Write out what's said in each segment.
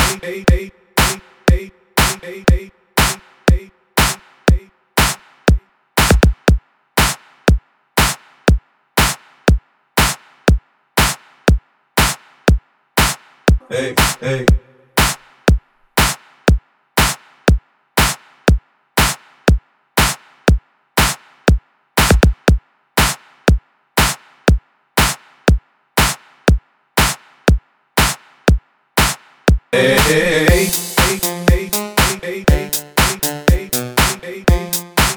Hey, hey. Hey, hey, hey, hey, hey, hey, hey, hey, hey.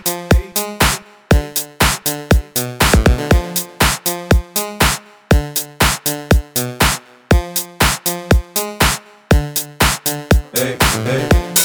Hey, hey.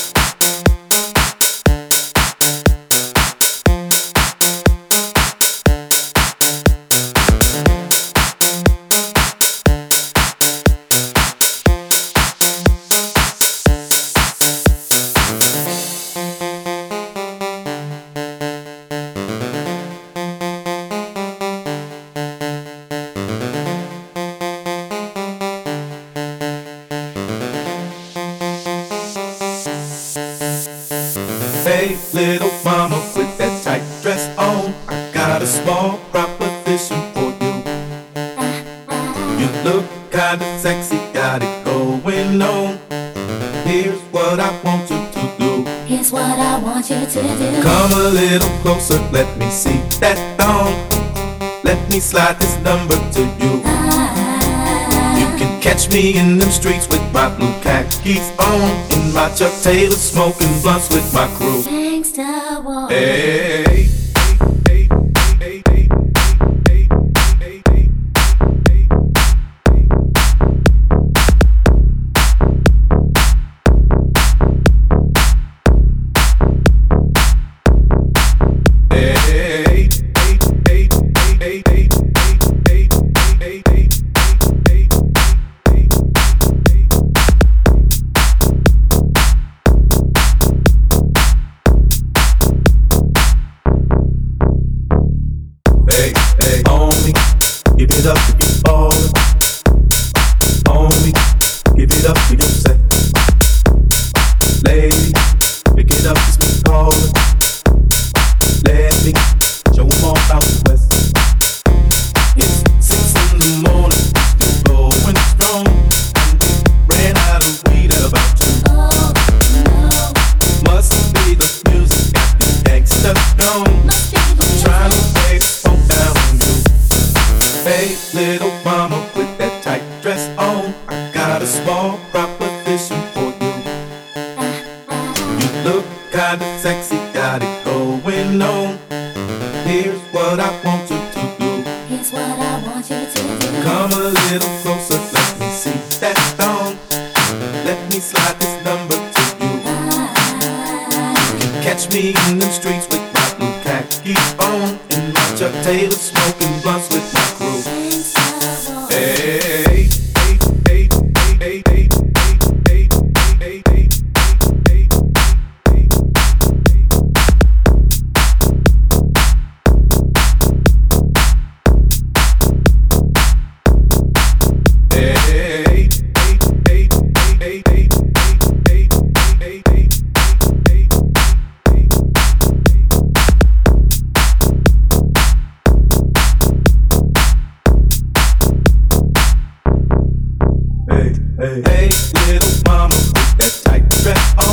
Hey, little mama with that tight dress on, I got a small proposition for you. You look kinda sexy, got it going on. Here's what I want you to do. Here's what I want you to do. Come a little closer, let me see that thong. Let me slide this number to you. You can catch me in them streets with my blue khakis on, in my Chuck Taylor, smoking blunts with my crew. Gangsta war. Hey. Hey, hey, homie, give it up if you ballin'. Homie, give it up for yourself. Lady, pick it up, it's me callin'. Let me show 'em all out the west. It's 6 in the morning, still going strong. Ran out of weed at about 2. Oh no. Must be the music got the gangsta gone. Must be the Trying to lay the phone down on you. Hey, little mama with that tight dress on, I got a small proposition for you. You look kinda sexy, got it going on. Here's what I want you to do. Here's what I want you to do. Come a little closer, let me see that thong. Let me slide this number to you. Catch me in them streets with my blue khakis on, in my Chuck Taylor, smoking blunts with my crew. Gangsta war. Hey, hey, hey, hey, hey, hey, hey, hey, hey, Hey, little mama with that tight dress